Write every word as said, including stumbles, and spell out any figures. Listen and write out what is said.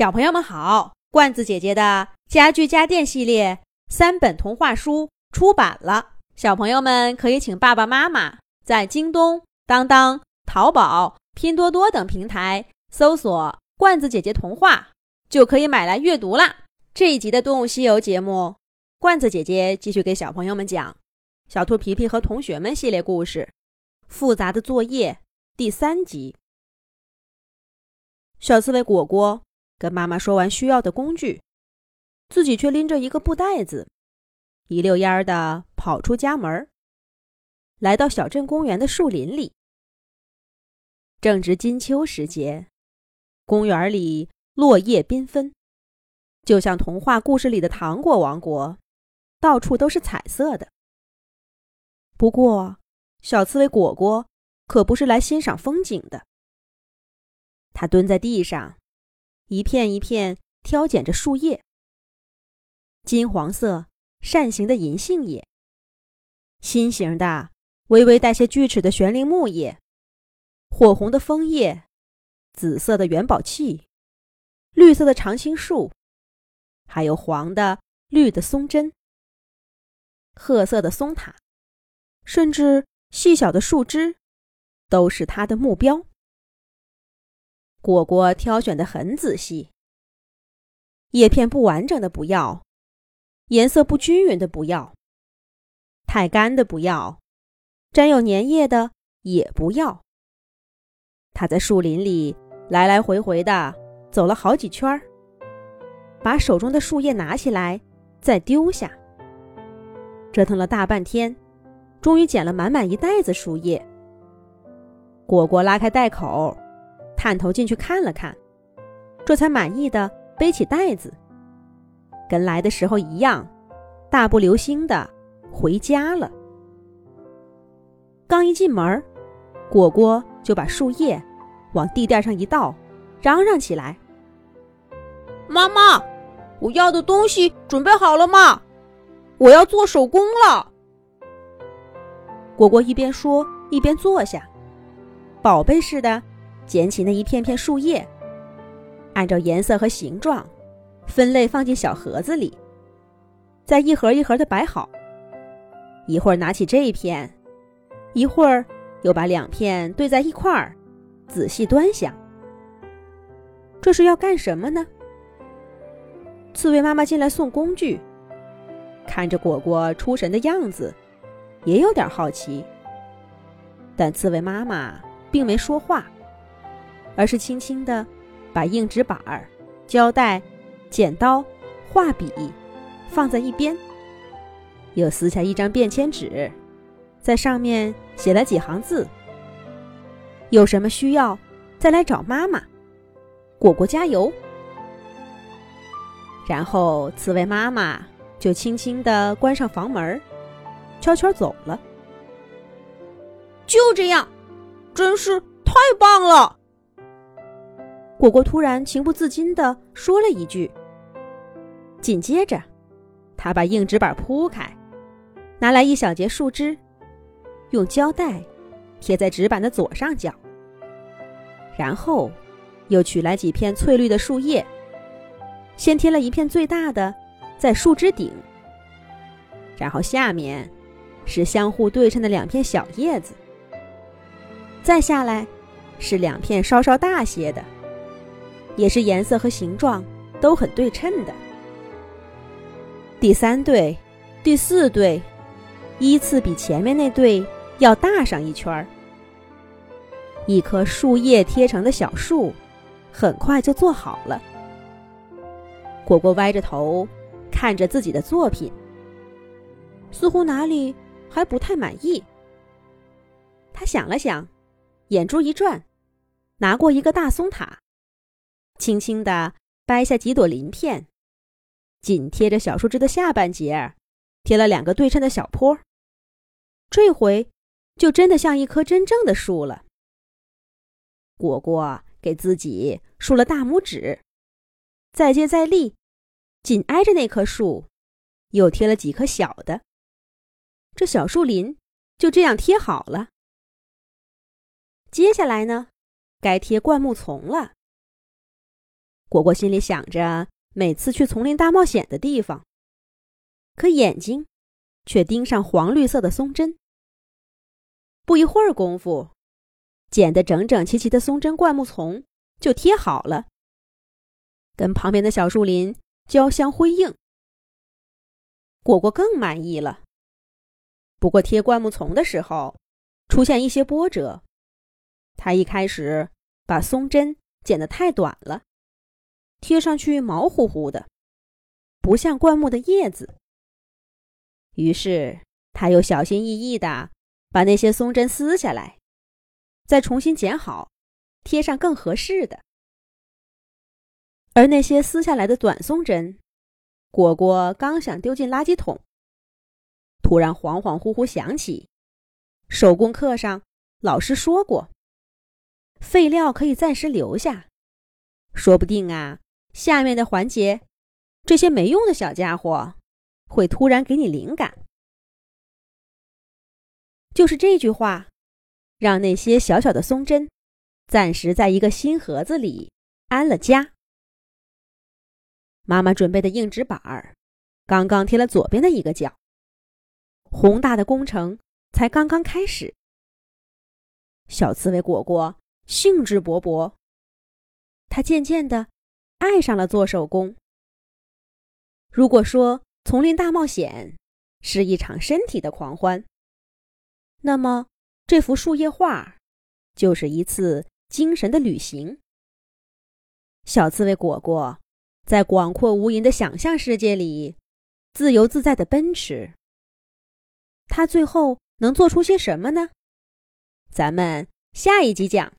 小朋友们好，罐子姐姐的家具家电系列三本童话书出版了，小朋友们可以请爸爸妈妈在京东、当当、淘宝、拼多多等平台搜索罐子姐姐童话，就可以买来阅读啦。这一集的动物西游节目，罐子姐姐继续给小朋友们讲小兔皮皮和同学们系列故事复杂的作业第三集。小刺猬果果跟妈妈说完需要的工具，自己却拎着一个布袋子，一溜烟儿地跑出家门，来到小镇公园的树林里。正值金秋时节，公园里落叶缤纷，就像童话故事里的糖果王国，到处都是彩色的。不过，小刺猬果果可不是来欣赏风景的，他蹲在地上，一片一片挑拣着树叶，金黄色扇形的银杏叶，心形的微微带些锯齿的悬铃木叶，火红的枫叶，紫色的元宝气，绿色的常青树，还有黄的绿的松针，褐色的松塔，甚至细小的树枝，都是他的目标。果果挑选得很仔细，叶片不完整的不要，颜色不均匀的不要，太干的不要，沾有粘液的也不要。他在树林里来来回回的走了好几圈，把手中的树叶拿起来再丢下，折腾了大半天，终于捡了满满一袋子树叶。果果拉开袋口，探头进去看了看，这才满意的背起袋子，跟来的时候一样，大步流星的回家了。刚一进门，果果就把树叶往地垫上一倒，嚷嚷起来：妈妈，我要的东西准备好了吗？我要做手工了。果果一边说一边坐下，宝贝似的捡起那一片片树叶，按照颜色和形状分类放进小盒子里，再一盒一盒的摆好。一会儿拿起这一片，一会儿又把两片对在一块儿，仔细端详。这是要干什么呢？刺猬妈妈进来送工具，看着果果出神的样子，也有点好奇。但刺猬妈妈并没说话，而是轻轻地把硬纸板、胶带、剪刀、画笔放在一边，又撕下一张便签纸，在上面写了几行字：有什么需要再来找妈妈，果果加油。然后刺猬妈妈就轻轻地关上房门，悄悄走了。就这样，真是太棒了！果果突然情不自禁地说了一句，紧接着他把硬纸板铺开，拿来一小截树枝，用胶带贴在纸板的左上角，然后又取来几片翠绿的树叶，先贴了一片最大的在树枝顶，然后下面是相互对称的两片小叶子，再下来是两片稍稍大些的，也是颜色和形状都很对称的。第三对、第四对依次比前面那对要大上一圈，一棵树叶贴成的小树很快就做好了。果果歪着头看着自己的作品，似乎哪里还不太满意。他想了想，眼珠一转，拿过一个大松塔，轻轻地掰下几朵鳞片，紧贴着小树枝的下半截贴了两个对称的小坡，这回就真的像一棵真正的树了。果果给自己竖了大拇指，再接再厉，紧挨着那棵树又贴了几棵小的，这小树林就这样贴好了。接下来呢，该贴灌木丛了。 果果心里想着每次去丛林大冒险的地方，可眼睛却盯上黄绿色的松针。不一会儿功夫，剪得整整齐齐的松针灌木丛就贴好了，跟旁边的小树林交相辉映。果果更满意了。不过贴灌木丛的时候出现一些波折，他一开始把松针剪得太短了，贴上去毛乎乎的，不像灌木的叶子。于是他又小心翼翼地把那些松针撕下来，再重新剪好，贴上更合适的。而那些撕下来的短松针，果果刚想丢进垃圾桶，突然恍恍惚惚想起，手工课上老师说过，废料可以暂时留下，说不定啊，下面的环节，这些没用的小家伙会突然给你灵感。就是这句话，让那些小小的松针暂时在一个新盒子里安了家。妈妈准备的硬纸板儿刚刚贴了左边的一个角，宏大的工程才刚刚开始。小刺猬果果兴致勃勃，他渐渐地爱上了做手工。如果说丛林大冒险是一场身体的狂欢，那么这幅树叶画就是一次精神的旅行。小刺猬果果在广阔无垠的想象世界里自由自在地奔驰。他最后能做出些什么呢？咱们下一集讲。